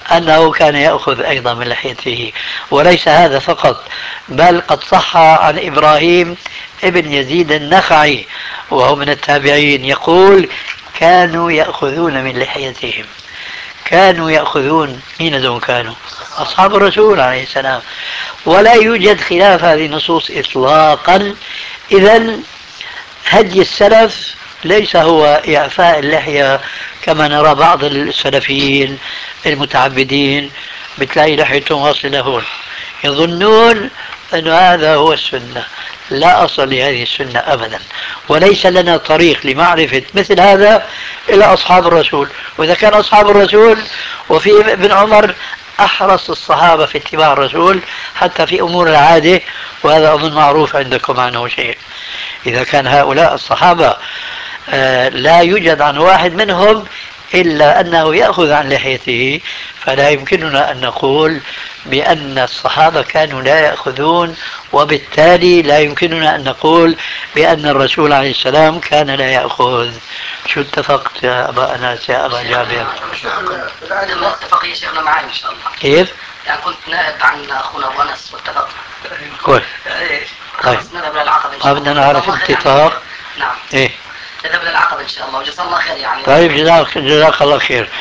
أنه كان يأخذ أيضا من لحيته. وليس هذا فقط، بل قد صح عن إبراهيم ابن يزيد النخعي وهو من التابعين يقول: كانوا يأخذون من لحيتهم. كانوا يأخذون، مين دون كانوا؟ أصحاب الرسول عليه السلام. ولا يوجد خلاف هذه النصوص إطلاقا. إذا هدي السلف ليس هو إعفاء اللحية كما نرى بعض السلفيين المتعبدين بتلاقي لحيتهم واصلة هون، يظنون أن هذا هو السنة. لا أصل لهذه السنة أبدا، وليس لنا طريق لمعرفة مثل هذا إلا أصحاب الرسول. وإذا كان أصحاب الرسول، وفي ابن عمر أحرص الصحابة في اتباع الرسول حتى في أمور العادة، وهذا أظن معروف عندكم عنه شيء. إذا كان هؤلاء الصحابة لا يوجد عن واحد منهم إلا أنه يأخذ عن لحيته، فلا يمكننا أن نقول بأن الصحابة كانوا لا يأخذون، وبالتالي لا يمكننا أن نقول بأن الرسول عليه السلام كان لا يأخذ. شو اتفقت يا أبا أنس يا أبا جابر؟ الآن نتفق يا شيخنا معي إن شاء الله. كيف؟ يعني كنت نائب عن أخونا أبو أنس واتفقنا. كويس. طيب نذهب للعقبة إن شاء الله. بدنا نعرف اتفاق. نعم. إيه. نذهب للعقبة إن شاء الله وجزا الله خير يعني. طيب جزاك الله خير.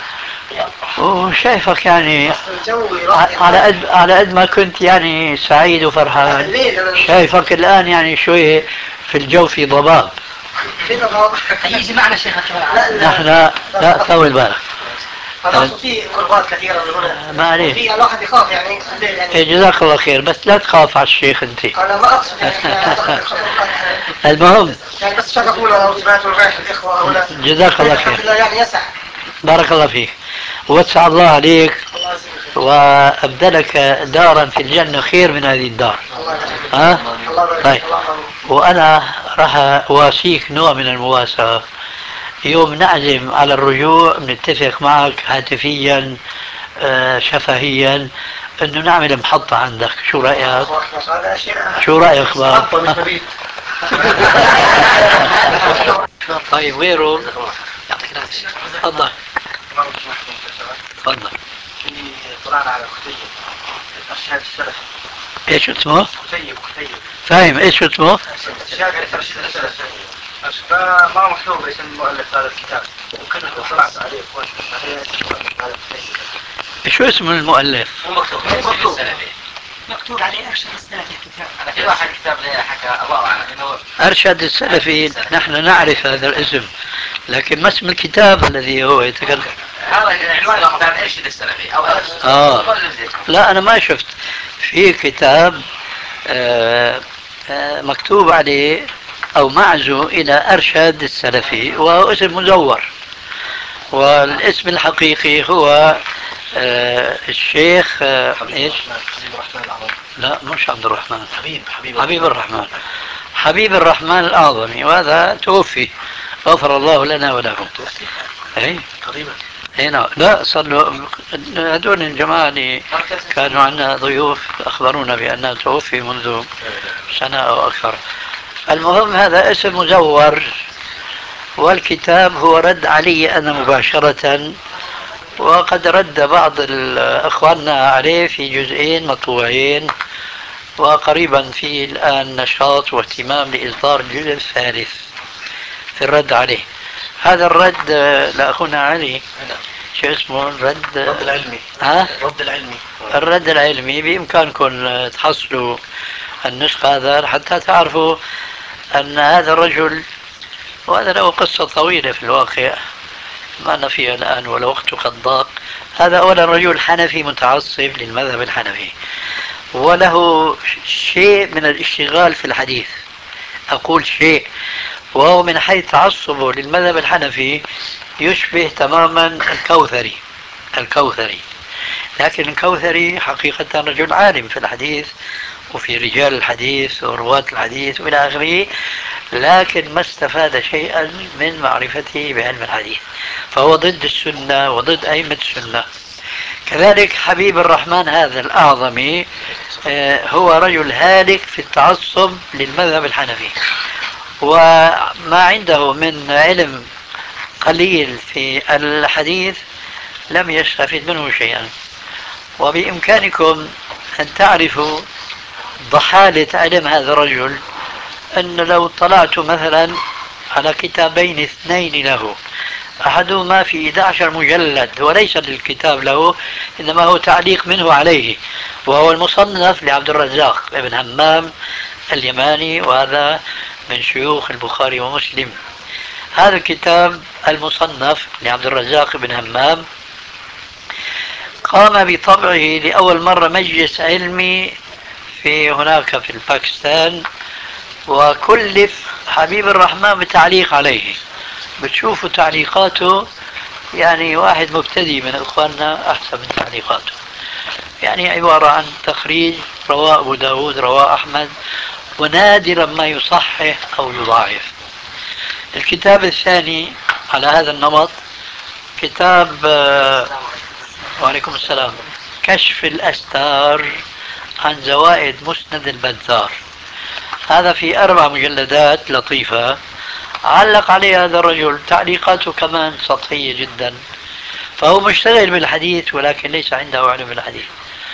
وشايفك يعني على قد ما كنت يعني سعيد وفرحان، شايفك الآن يعني شوي في الجو في ضباب. في ضباب. يجي معنا شيخنا كمان. نحن لا طول بالك. في قربات كثيرة من هنا. ما عليه. في الواحد يخاف يعني الليل يعني. جزاك الله خير، بس لا تخاف على الشيخ انت. انا ما اقصد يعني. المهم يعني بس شرفونا لو سمعتوا الغير الاخوة هؤلاء. جزاك الله خير. الحمد لله يعني يسع. بارك الله فيك ووسع الله عليك وأبدلك دارا في الجنة خير من هذه الدار. ها؟ طيب. وأنا راح أواسيك نوع من المواساة. يوم نعزم على الرجوع بنتفق معك هاتفيا شفهيا انه نعمل محطة عندك. شو رأيك؟ شو رأيك بقى؟ طيب غيره؟ يعطيك العافية. تفضل. تفضل. طلعنا على كتيب الارشاد السلفي. ايش اسمه؟ كتيب. فاهم ايش اسمه؟ الارشاد السلفي. فما مكتوب اسم مؤلف هذا الكتاب. وكنا طلعت عليه شو اسم المؤلف؟ مكتوب عليه ارشاد السلفي الكتاب. أنا في واحد كتاب لي حكى الله أعلم. أرشد السلفي. نحن نعرف هذا الاسم، لكن ما اسم الكتاب الذي هو يتكلم؟ هذا عنوان كتاب ارشد السلفي أو لا أنا ما شفت في كتاب مكتوب عليه أو معزو إلى أرشد السلفي، وهو اسم مزور، والاسم الحقيقي هو الشيخ ايش؟ لا مش عبد الرحمن. حبيب الرحمن. حبيب الرحمن الأعظمي، وهذا توفي غفر الله لنا وله. اي قريبا. نعم. لا صار له هذول الجماعة اللي كانوا عندنا ضيوف أخبرونا بأنه توفي منذ سنة أو أكثر. المهم هذا اسم مزور، والكتاب هو رد علي أنا مباشرة، وقد رد بعض أخواننا عليه في جزئين مطبوعين، وقريبا في الآن نشاط واهتمام لإصدار الجزء الثالث في الرد عليه. هذا الرد لأخونا علي شو اسمه؟ الرد العلمي. الرد العلمي. بإمكانكم تحصلوا النسخة هذا حتى تعرفوا أن هذا الرجل، وهذا له قصة طويلة في الواقع ما أنا فيها الآن ولا وقت قد ضاق. هذا أولا رجل حنفي متعصب للمذهب الحنفي، وله شيء من الاشتغال في الحديث. أقول شيء، وهو من حيث تعصبه للمذهب الحنفي يشبه تماما الكوثري. لكن الكوثري حقيقة رجل عالم في الحديث وفي رجال الحديث ورواة الحديث وإلى آخره، لكن ما استفاد شيئا من معرفته بعلم الحديث، فهو ضد السنة وضد أئمة السنة. كذلك حبيب الرحمن هذا الأعظمي هو رجل هالك في التعصب للمذهب الحنفي، وما عنده من علم قليل في الحديث لم يستفد منه شيئا. وبإمكانكم أن تعرفوا ضحالة علم هذا الرجل، أن لو طلعت مثلا على كتابين اثنين له، أحدهما في 11 مجلد وليس للكتاب له، إنما هو تعليق منه عليه، وهو المصنف لعبد الرزاق بن همام اليماني، وهذا من شيوخ البخاري ومسلم. هذا الكتاب المصنف لعبد الرزاق بن همام قام بطبعه لأول مرة مجلس علمي في هناك في الباكستان، وكلف حبيب الرحمن بالتعليق عليه. بتشوفوا تعليقاته يعني واحد مبتدئ من إخواننا أحسن من تعليقاته، يعني عبارة عن تخريج رواه أبو داود رواه أحمد، ونادرا ما يصحح أو يضاعف. الكتاب الثاني على هذا النمط كتاب وعليكم السلام، كشف الأستار عن زوائد مسند البزار. هذا في 4 مجلدات لطيفة، علق عليه هذا الرجل، تعليقاته كمان سطحية جدا. فهو مشتغل بالحديث ولكن ليس عنده علم بالحديث.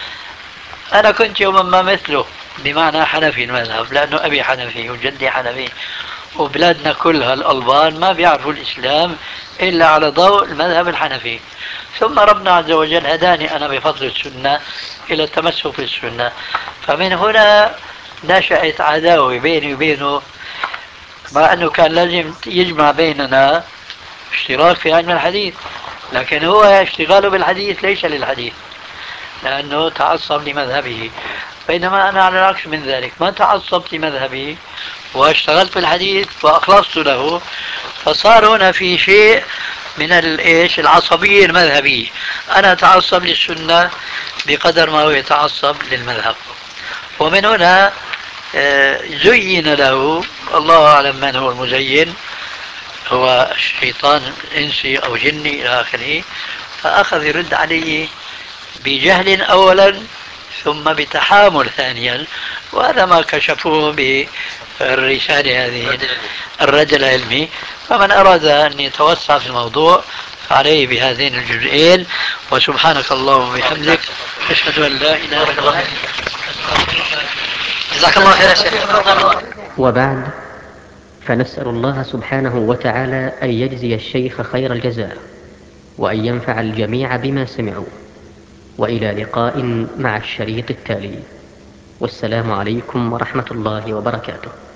أنا كنت يوما ما مثله، بمعنى حنفي المذهب، لأنه أبي حنفي وجدي حنفي، وبلادنا كلها الألبان ما بيعرفوا الإسلام إلا على ضوء المذهب الحنفي. ثم ربنا عز وجل هداني أنا بفضل السنة إلى التمسك بالسنة، فمن هنا نشأت عداوة بيني وبينه، مع أنه كان لازم يجمع بيننا اشتراك في علم الحديث، لكن هو اشتغاله بالحديث ليس للحديث، لأنه تعصب لمذهبه، بينما أنا على العكس من ذلك، ما تعصبت لمذهبي واشتغلت في الحديث وأخلصت له. فصار هنا في شيء من العصبية المذهبية، أنا أتعصب للسنة بقدر ما هو يتعصب للمذهب. ومن هنا زين له، الله أعلم من هو المزين، هو شيطان إنسي أو جني إلى آخره، فأخذ يرد عليه بجهل أولا ثم بتحامل ثانيا، وهذا ما كشفوه بالرسالة هذه، الرد العلمي. فمن أراد أن يتوسع في الموضوع فعليه بهذين الجزئين. وسبحانك اللهم وبحمدك، أشهد أن لا إله إلا أنت. جزاك الله خير يا شيخ. وبعد، فنسأل الله سبحانه وتعالى أن يجزي الشيخ خير الجزاء، وأن ينفع الجميع بما سمعوا. وإلى لقاء مع الشريط التالي، والسلام عليكم ورحمة الله وبركاته.